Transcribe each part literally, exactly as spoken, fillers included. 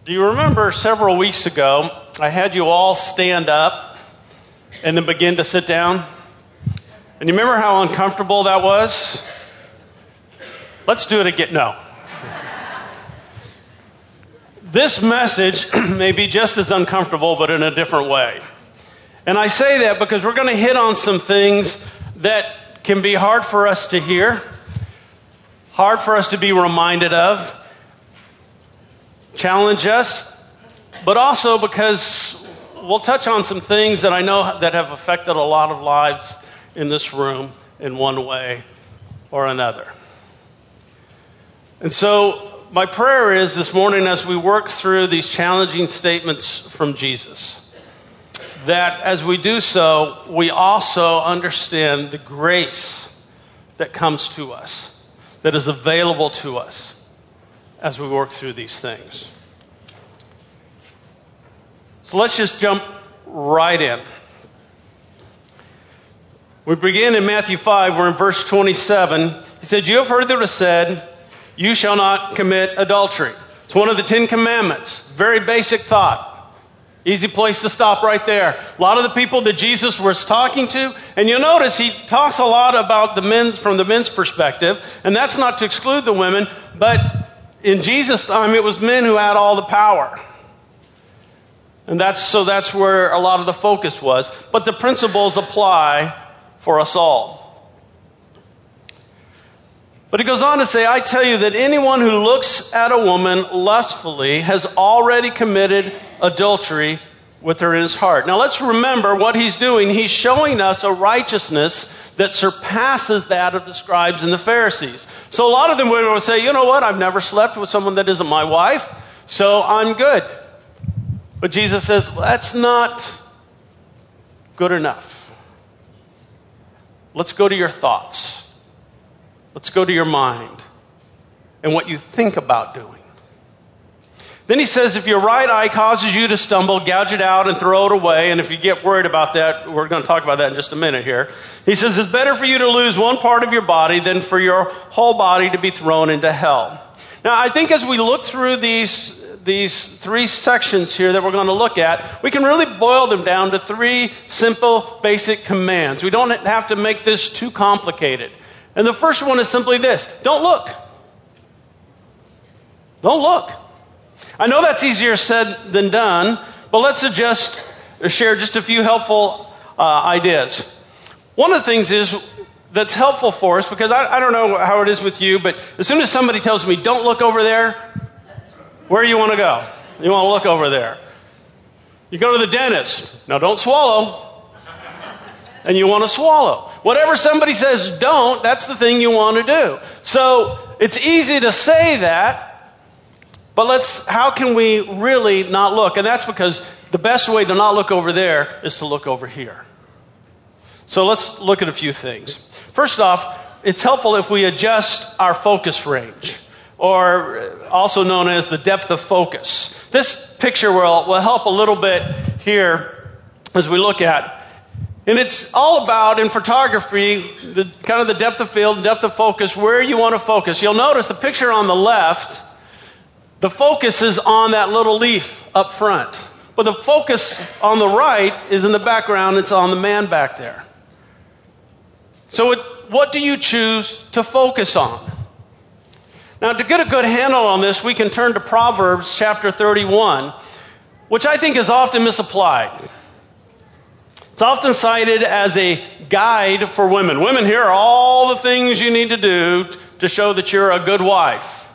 Do you remember several weeks ago, I had you all stand up and then begin to sit down? And you remember how uncomfortable that was? Let's do it again. No. This message may be just as uncomfortable, but in a different way. And I say that because we're going to hit on some things that can be hard for us to hear, hard for us to be reminded of, challenge us, but also because we'll touch on some things that I know that have affected a lot of lives in this room in one way or another. And so my prayer is this morning as we work through these challenging statements from Jesus, that as we do so, we also understand the grace that comes to us, that is available to us as we work through these things. So let's just jump right in. We begin in Matthew five, we're in verse twenty-seven. He said, "You have heard that it was said, 'You shall not commit adultery.'" It's one of the Ten Commandments. Very basic thought. Easy place to stop right there. A lot of the people that Jesus was talking to, and you'll notice he talks a lot about the men's from the men's perspective, and that's not to exclude the women, but in Jesus' time it was men who had all the power. And that's so that's where a lot of the focus was. But the principles apply for us all. But he goes on to say, "I tell you that anyone who looks at a woman lustfully has already committed adultery with her in his heart." Now let's remember what he's doing. He's showing us a righteousness that surpasses that of the scribes and the Pharisees. So a lot of them would say, you know what, I've never slept with someone that isn't my wife, so I'm good. But Jesus says, that's not good enough. Let's go to your thoughts. Let's go to your mind and what you think about doing. Then he says, if your right eye causes you to stumble, gouge it out and throw it away. And if you get worried about that, we're going to talk about that in just a minute here. He says, it's better for you to lose one part of your body than for your whole body to be thrown into hell. Now, I think as we look through these these three sections here that we're going to look at, we can really boil them down to three simple, basic commands. We don't have to make this too complicated. And the first one is simply this: don't look. Don't look. I know that's easier said than done, but let's adjust or share just a few helpful uh, ideas. One of the things is that's helpful for us, because I, I don't know how it is with you, but as soon as somebody tells me, don't look over there, where do you want to go? You want to look over there. You go to the dentist. Now don't swallow. And you want to swallow. Whatever somebody says don't, that's the thing you want to do. So it's easy to say that, but let's, how can we really not look? And that's because the best way to not look over there is to look over here. So let's look at a few things. First off, it's helpful if we adjust our focus range, or also known as the depth of focus. This picture will, will help a little bit here as we look at. And it's all about, in photography, the kind of the depth of field, depth of focus, where you want to focus. You'll notice the picture on the left, the focus is on that little leaf up front. But the focus on the right is in the background. It's on the man back there. So it, what do you choose to focus on? Now, to get a good handle on this, we can turn to Proverbs chapter thirty-one, which I think is often misapplied. It's often cited as a guide for women. Women, here are all the things you need to do to show that you're a good wife.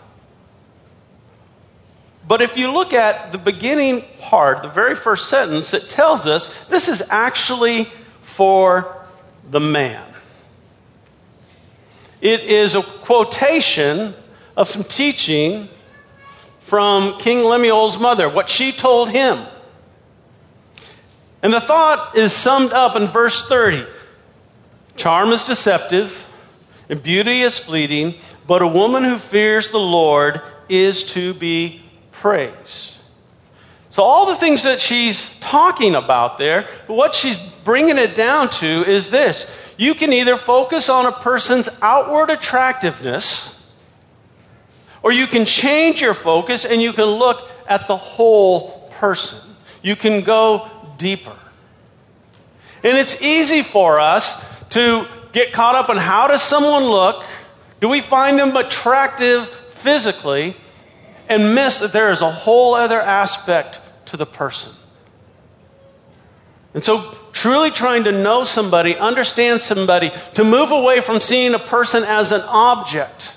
But if you look at the beginning part, the very first sentence, it tells us this is actually for the man. It is a quotation of some teaching from King Lemuel's mother, what she told him. And the thought is summed up in verse thirty. Charm is deceptive, and beauty is fleeting, but a woman who fears the Lord is to be praised. So all the things that she's talking about there, what she's bringing it down to is this: you can either focus on a person's outward attractiveness, or you can change your focus and you can look at the whole person. You can go deeper. And it's easy for us to get caught up on how does someone look? Do we find them attractive physically? And miss that there is a whole other aspect to the person. And so truly trying to know somebody, understand somebody, to move away from seeing a person as an object,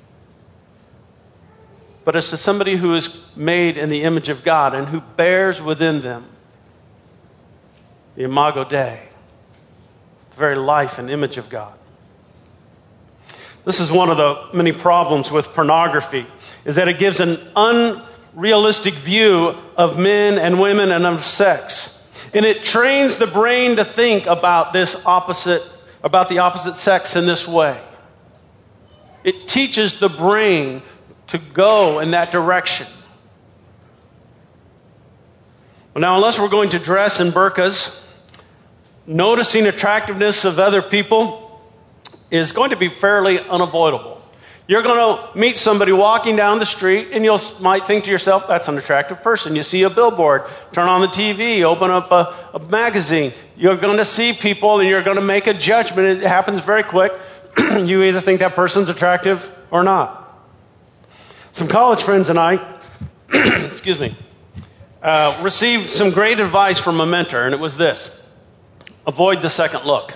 but as to somebody who is made in the image of God and who bears within them the imago Dei, the very life and image of God. This is one of the many problems with pornography, is that it gives an unrealistic view of men and women and of sex. And it trains the brain to think about this opposite, about the opposite sex in this way. It teaches the brain to go in that direction. Well, now, unless we're going to dress in burqas, noticing attractiveness of other people is going to be fairly unavoidable. You're going to meet somebody walking down the street, and you might think to yourself, that's an attractive person. You see a billboard, turn on the T V, open up a, a magazine. You're going to see people, and you're going to make a judgment. It happens very quick. You either think that person's attractive or not. Some college friends and I, excuse me, uh, received some great advice from a mentor, and it was this: avoid the second look.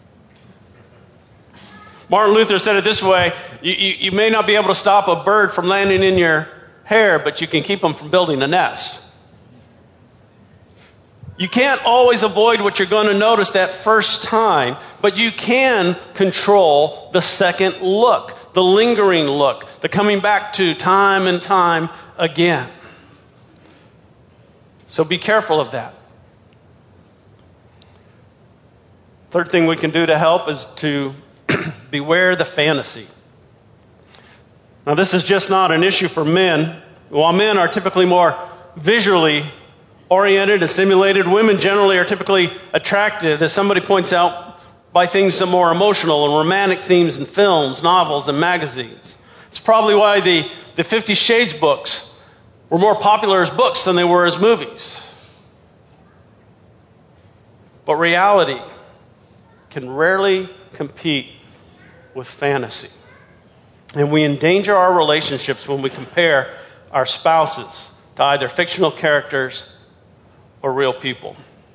Martin Luther said it this way: you, you, you may not be able to stop a bird from landing in your hair, but you can keep them from building a nest. You can't always avoid what you're going to notice that first time, but you can control the second look, the lingering look, the coming back to time and time again. So be careful of that. Third thing we can do to help is to beware the fantasy. Now, this is just not an issue for men. While men are typically more visually oriented and stimulated, women generally are typically attracted, as somebody points out, by things that are more emotional and romantic themes in films, novels, and magazines. It's probably why the, the Fifty Shades books were more popular as books than they were as movies. But reality can rarely compete with fantasy. And we endanger our relationships when we compare our spouses to either fictional characters or real people.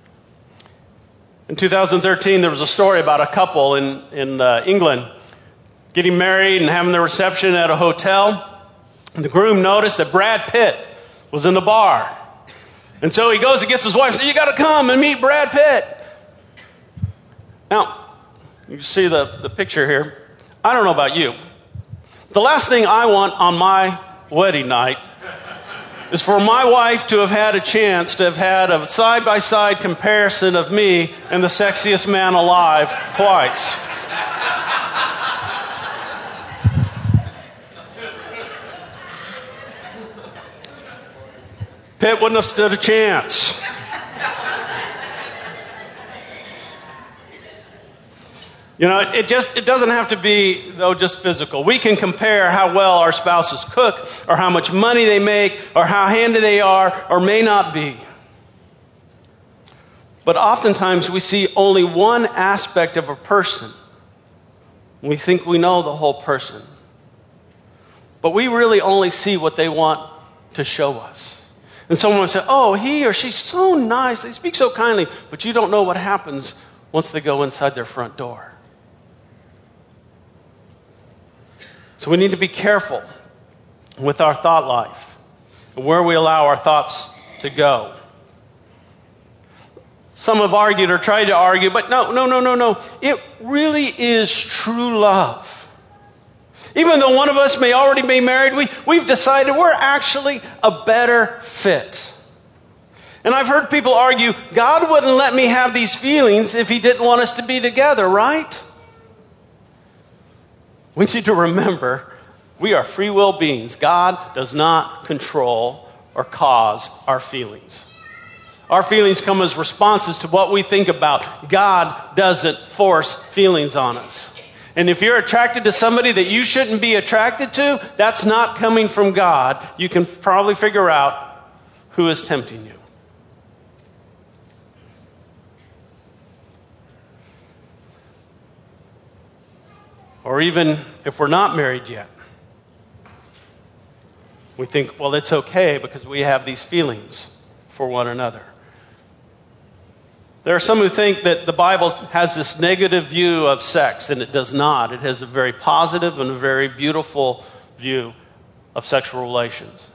In two thousand thirteen, there was a story about a couple in, in uh, England getting married and having their reception at a hotel. And the groom noticed that Brad Pitt was in the bar. And so he goes and gets his wife and says, "You got to come and meet Brad Pitt." Now, you see the, the picture here. I don't know about you. The last thing I want on my wedding night is for my wife to have had a chance to have had a side-by-side comparison of me and the sexiest man alive twice. Pitt wouldn't have stood a chance. You know, it just, it doesn't have to be, though, just physical. We can compare how well our spouses cook, or how much money they make, or how handy they are, or may not be. But oftentimes we see only one aspect of a person. We think we know the whole person. But we really only see what they want to show us. And someone would say, "Oh, he or she's so nice. They speak so kindly." But you don't know what happens once they go inside their front door. So we need to be careful with our thought life and where we allow our thoughts to go. Some have argued or tried to argue, but no, no, no, no, no. It really is true love. Even though one of us may already be married, we, we've decided we're actually a better fit. And I've heard people argue, God wouldn't let me have these feelings if he didn't want us to be together, right? We need to remember we are free will beings. God does not control or cause our feelings. Our feelings come as responses to what we think about. God doesn't force feelings on us. And if you're attracted to somebody that you shouldn't be attracted to, that's not coming from God. You can probably figure out who is tempting you. Or even if we're not married yet, we think, well, it's okay because we have these feelings for one another. There are some who think that the Bible has this negative view of sex, and it does not. It has a very positive and a very beautiful view of sexual relations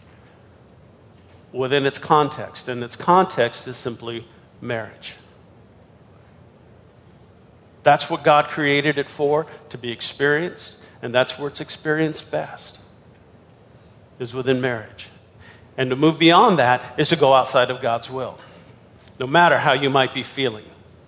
within its context, and its context is simply marriage. That's what God created it for, to be experienced, and that's where it's experienced best, is within marriage. And to move beyond that is to go outside of God's will, no matter how you might be feeling.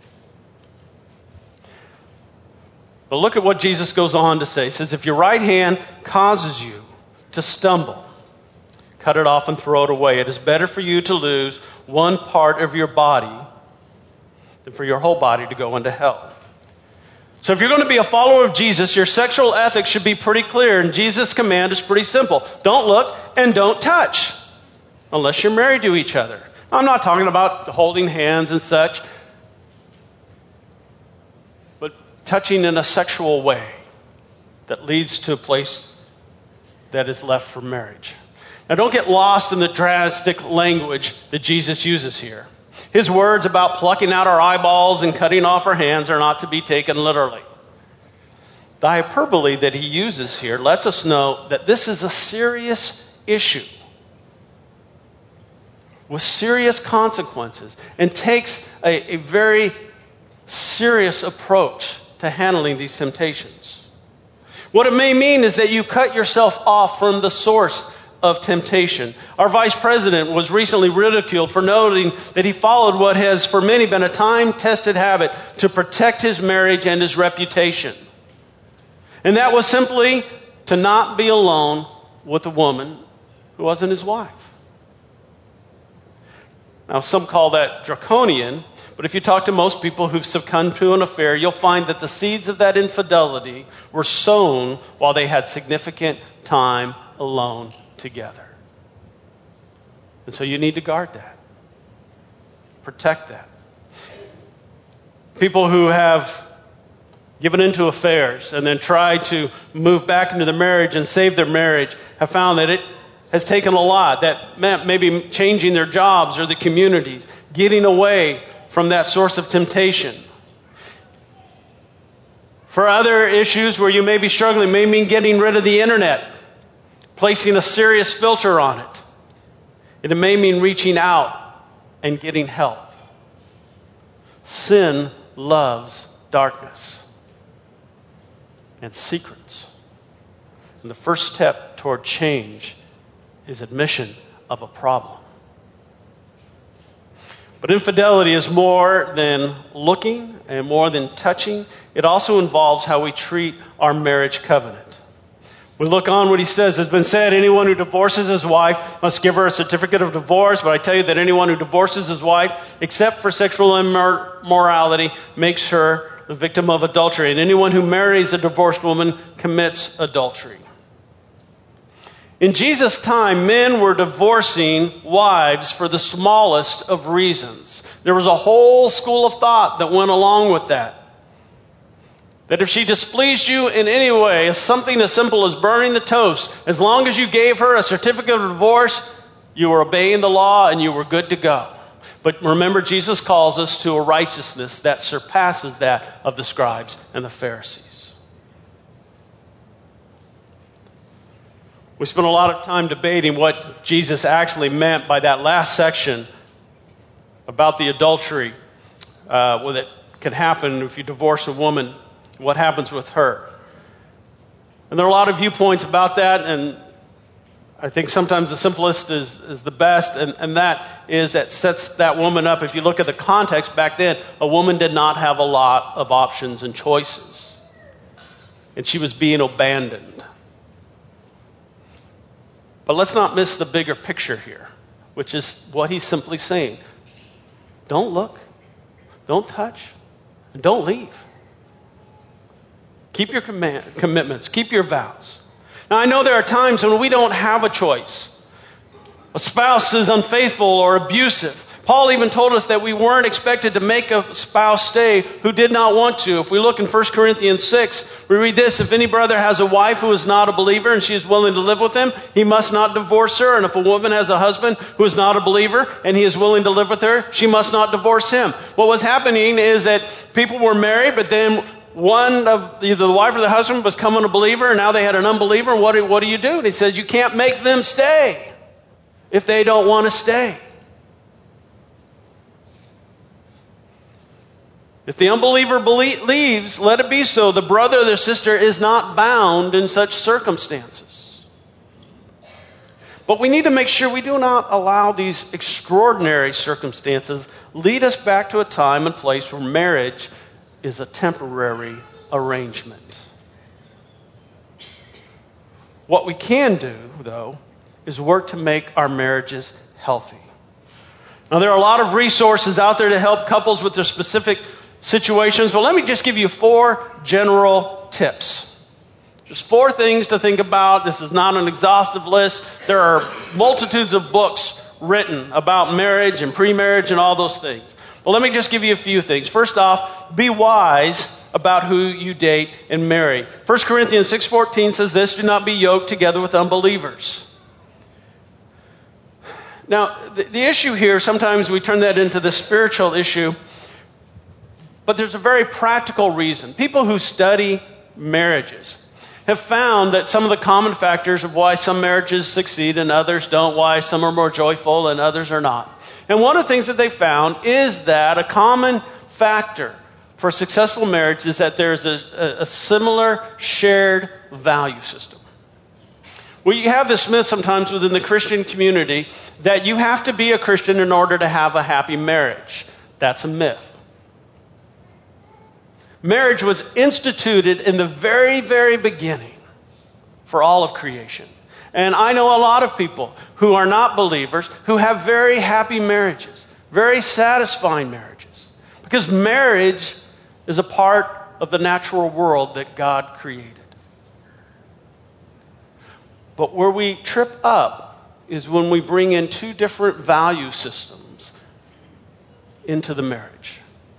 But look at what Jesus goes on to say. He says, if your right hand causes you to stumble, cut it off and throw it away. It is better for you to lose one part of your body than for your whole body to go into hell. So if you're going to be a follower of Jesus, your sexual ethics should be pretty clear. And Jesus' command is pretty simple. Don't look and don't touch unless you're married to each other. I'm not talking about holding hands and such, but touching in a sexual way that leads to a place that is left for marriage. Now don't get lost in the drastic language that Jesus uses here. His words about plucking out our eyeballs and cutting off our hands are not to be taken literally. The hyperbole that he uses here lets us know that this is a serious issue with serious consequences and takes a, a very serious approach to handling these temptations. What it may mean is that you cut yourself off from the source of temptation. Our vice president was recently ridiculed for noting that he followed what has for many been a time-tested habit to protect his marriage and his reputation. And that was simply to not be alone with a woman who wasn't his wife. Now, some call that draconian, but if you talk to most people who've succumbed to an affair, you'll find that the seeds of that infidelity were sown while they had significant time alone together. And so you need to guard that. Protect that. People who have given into affairs and then tried to move back into the marriage and save their marriage have found that it has taken a lot. That meant maybe changing their jobs or the communities, getting away from that source of temptation. For other issues where you may be struggling, may mean getting rid of the internet, placing a serious filter on it. And it may mean reaching out and getting help. Sin loves darkness and secrets. And the first step toward change is admission of a problem. But infidelity is more than looking and more than touching. It also involves how we treat our marriage covenant. We look on what he says. It's been said, anyone who divorces his wife must give her a certificate of divorce. But I tell you that anyone who divorces his wife, except for sexual immorality, makes her the victim of adultery. And anyone who marries a divorced woman commits adultery. In Jesus' time, men were divorcing wives for the smallest of reasons. There was a whole school of thought that went along with that. That if she displeased you in any way, something as simple as burning the toast, as long as you gave her a certificate of divorce, you were obeying the law and you were good to go. But remember, Jesus calls us to a righteousness that surpasses that of the scribes and the Pharisees. We spent a lot of time debating what Jesus actually meant by that last section about the adultery uh, that can happen if you divorce a woman. What happens with her? And there are a lot of viewpoints about that, and I think sometimes the simplest is, is the best, and, and that is that sets that woman up. If you look at the context back then, a woman did not have a lot of options and choices, and she was being abandoned. But let's not miss the bigger picture here, which is what he's simply saying. Don't look, don't touch, and don't leave. Keep your command, commitments. Keep your vows. Now, I know there are times when we don't have a choice. a spouse is unfaithful or abusive. Paul even told us that we weren't expected to make a spouse stay who did not want to. If we look in First Corinthians six, we read this: if any brother has a wife who is not a believer and she is willing to live with him, he must not divorce her. And if a woman has a husband who is not a believer and he is willing to live with her, she must not divorce him. What was happening is that people were married, but then one of either the wife or the husband was becoming a believer, and now they had an unbeliever. And what do, what do you do? And he says, you can't make them stay if they don't want to stay. If the unbeliever belie- leaves, let it be so. The brother or the sister is not bound in such circumstances. But we need to make sure we do not allow these extraordinary circumstances lead us back to a time and place where marriage is a temporary arrangement. What we can do, though, is work to make our marriages healthy. Now, there are a lot of resources out there to help couples with their specific situations, but let me just give you four general tips. Just four things to think about. This is not an exhaustive list. There are multitudes of books written about marriage and pre-marriage and all those things. But let me just give you a few things. First off, be wise about who you date and marry. First Corinthians six fourteen says this: do not be yoked together with unbelievers. Now, the, the issue here, sometimes we turn that into the spiritual issue, but there's a very practical reason. People who study marriages have found that some of the common factors of why some marriages succeed and others don't, why some are more joyful and others are not. And one of the things that they found is that a common factor for a successful marriage is that there's a, a, a similar shared value system. Well, you have this myth sometimes within the Christian community that you have to be a Christian in order to have a happy marriage. That's a myth. Marriage was instituted in the very, very beginning for all of creation. And I know a lot of people who are not believers who have very happy marriages, very satisfying marriages, because marriage is a part of the natural world that God created. But where we trip up is when we bring in two different value systems into the marriage.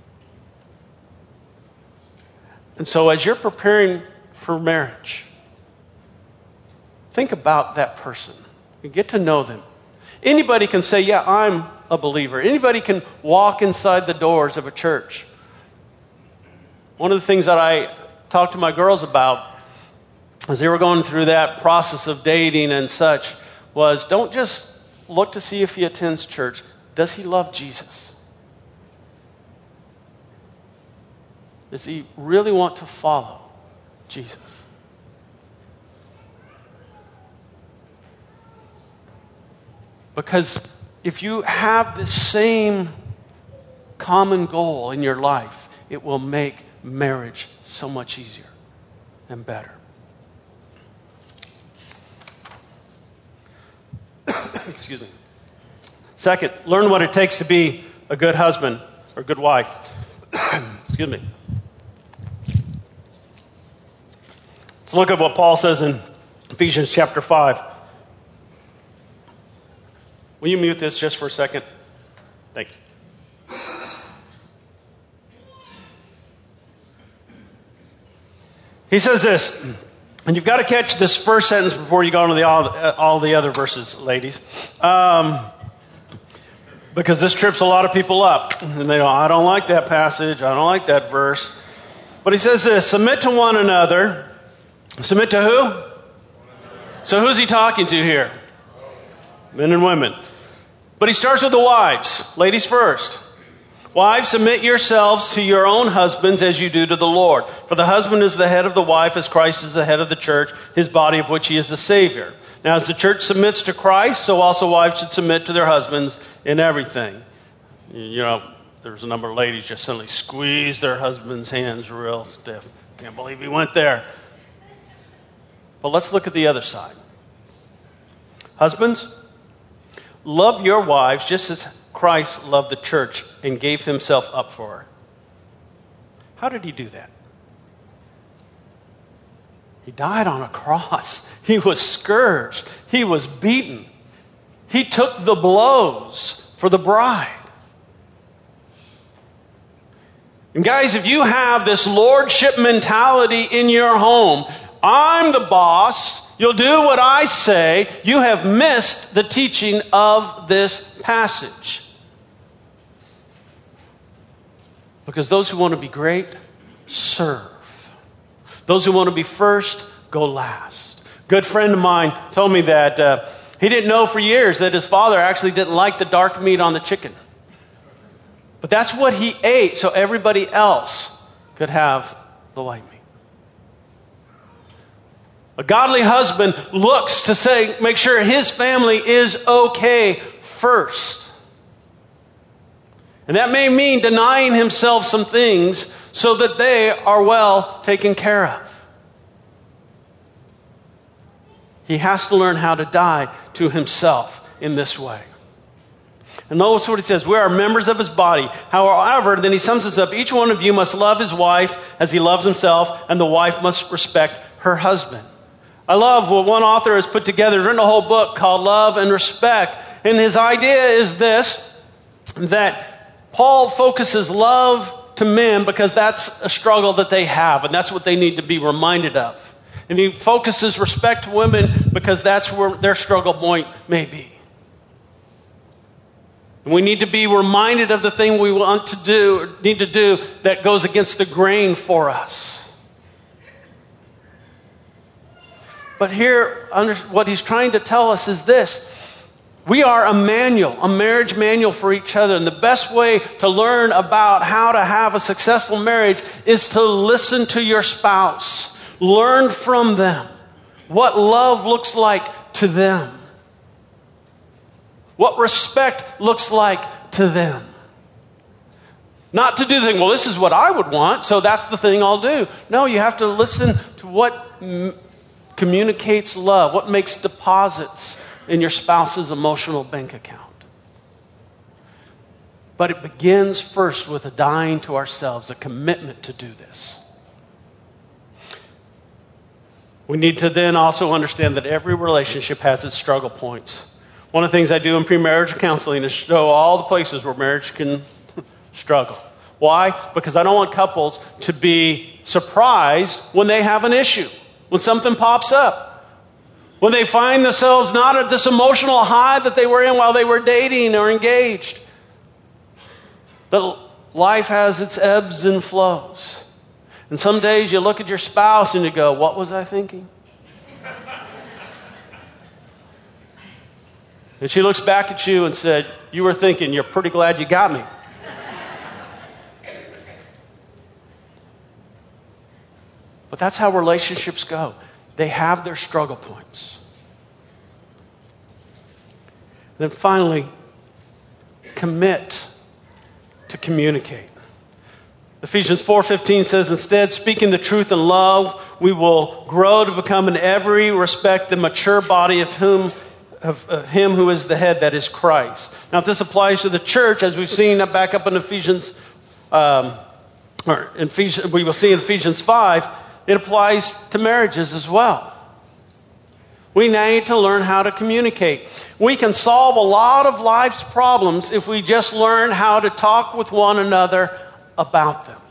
And so as you're preparing for marriage, think about that person and get to know them. Anybody can say, yeah, I'm a believer. Anybody can walk inside the doors of a church. One of the things that I talked to my girls about as they were going through that process of dating and such was, don't just look to see if he attends church. Does he love Jesus? Does he really want to follow Jesus? Because if you have the same common goal in your life, it will make marriage so much easier and better. Excuse me. Second, learn what it takes to be a good husband or good wife. Excuse me. Let's look at what Paul says in Ephesians chapter five. Will you mute this just for a second? Thanks. He says this, and you've got to catch this first sentence before you go into the, all, all the other verses, ladies, um, because this trips a lot of people up. And they go, I don't like that passage. I don't like that verse. But he says this, submit to one another. Submit to who? So who's he talking to here? Men and women. But he starts with the wives. Ladies first. Wives, submit yourselves to your own husbands as you do to the Lord. For the husband is the head of the wife, as Christ is the head of the church, his body of which he is the Savior. Now, as the church submits to Christ, so also wives should submit to their husbands in everything. You know, there's a number of ladies just suddenly squeeze their husband's hands real stiff. Can't believe he went there. But let's look at the other side. Husbands, love your wives just as Christ loved the church and gave himself up for her. How did he do that? He died on a cross. He was scourged. He was beaten. He took the blows for the bride. And guys, if you have this lordship mentality in your home, I'm the boss, you'll do what I say, you have missed the teaching of this passage. Because those who want to be great, serve. Those who want to be first, go last. A good friend of mine told me that uh, he didn't know for years that his father actually didn't like the dark meat on the chicken. But that's what he ate so everybody else could have the white meat. A godly husband looks to say, make sure his family is okay first. And that may mean denying himself some things so that they are well taken care of. He has to learn how to die to himself in this way. And notice what he says, we are members of his body. However, then he sums this up, each one of you must love his wife as he loves himself, and the wife must respect her husband. I love what one author has put together. He's written a whole book called Love and Respect. And his idea is this, that Paul focuses love to men because that's a struggle that they have, and that's what they need to be reminded of. And he focuses respect to women because that's where their struggle point may be. We need to be reminded of the thing we want to do, need to do that goes against the grain for us. But here, what he's trying to tell us is this. We are a manual, a marriage manual for each other. And the best way to learn about how to have a successful marriage is to listen to your spouse. Learn from them what love looks like to them. What respect looks like to them. Not to do the thing, well, this is what I would want, so that's the thing I'll do. No, you have to listen to what m- communicates love, what makes deposits in your spouse's emotional bank account. But it begins first with a dying to ourselves, a commitment to do this. We need to then also understand that every relationship has its struggle points. One of the things I do in pre-marriage counseling is show all the places where marriage can struggle. Why? Because I don't want couples to be surprised when they have an issue, when something pops up, when they find themselves not at this emotional high that they were in while they were dating or engaged. But life has its ebbs and flows. And some days you look at your spouse and you go, what was I thinking? And she looks back at you and said, you were thinking, you're pretty glad you got me. But that's how relationships go. They have their struggle points. Then finally, commit to communicate. Ephesians four fifteen says, instead, speaking the truth in love, we will grow to become in every respect the mature body of whom of uh, him who is the head, that is Christ. Now, if this applies to the church, as we've seen back up in Ephesians, um, or in Ephesians, we will see in Ephesians five, it applies to marriages as well. We need to learn how to communicate. We can solve a lot of life's problems if we just learn how to talk with one another about them.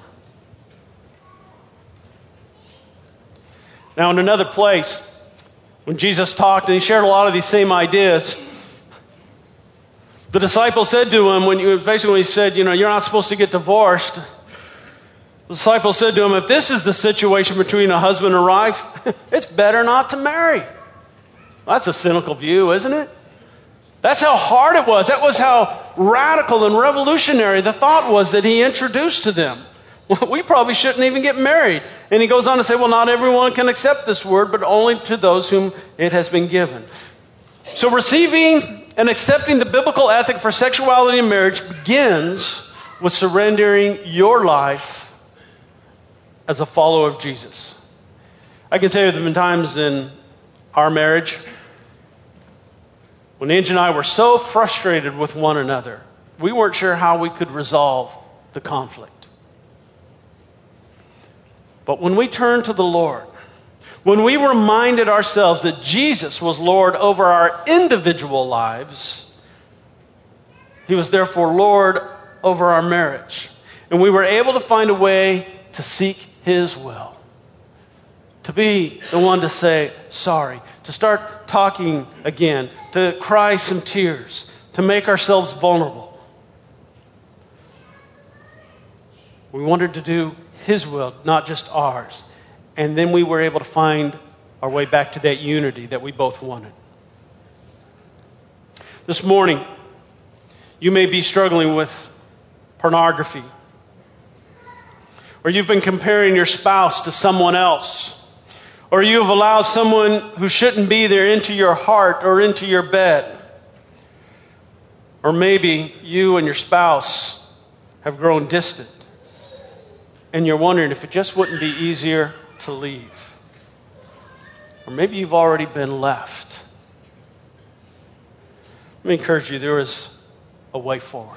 Now, in another place, when Jesus talked and he shared a lot of these same ideas, the disciples said to him, when you basically he said, you know, you're not supposed to get divorced. The disciples said to him, if this is the situation between a husband and wife, it's better not to marry. Well, that's a cynical view, isn't it? That's how hard it was. That was how radical and revolutionary the thought was that he introduced to them. Well, we probably shouldn't even get married. And he goes on to say, well, not everyone can accept this word, but only to those whom it has been given. So receiving and accepting the biblical ethic for sexuality and marriage begins with surrendering your life as a follower of Jesus. I can tell you there have been times in our marriage when Angie and I were so frustrated with one another, we weren't sure how we could resolve the conflict. But when we turn to the Lord, When we reminded ourselves that Jesus was Lord over our individual lives, He was therefore Lord over our marriage. And we were able to find a way to seek His will. To be the one to say, sorry. To start talking again. To cry some tears. To make ourselves vulnerable. We wanted to do His will, not just ours. And then we were able to find our way back to that unity that we both wanted. This morning, you may be struggling with pornography. Or you've been comparing your spouse to someone else. Or you've allowed someone who shouldn't be there into your heart or into your bed. Or maybe you and your spouse have grown distant. And you're wondering if it just wouldn't be easier to leave. Or maybe you've already been left. Let me encourage you, there is a way forward.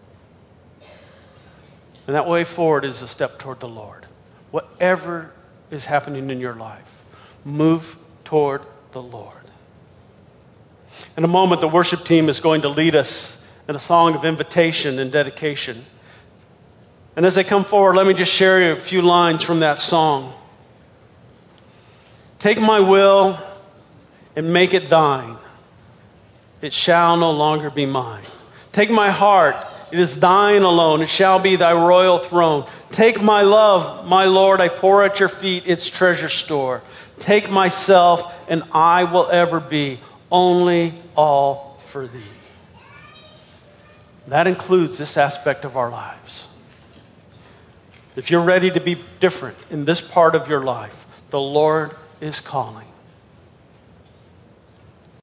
And that way forward is a step toward the Lord. Whatever is happening in your life, move toward the Lord. In a moment, the worship team is going to lead us in a song of invitation and dedication. And as they come forward, let me just share you a few lines from that song. Take my will and make it thine. It shall no longer be mine. Take my heart, it is thine alone. It shall be thy royal throne. Take my love, my Lord, I pour at your feet its treasure store. Take myself, and I will ever be only all for thee. That includes this aspect of our lives. If you're ready to be different in this part of your life, the Lord is calling.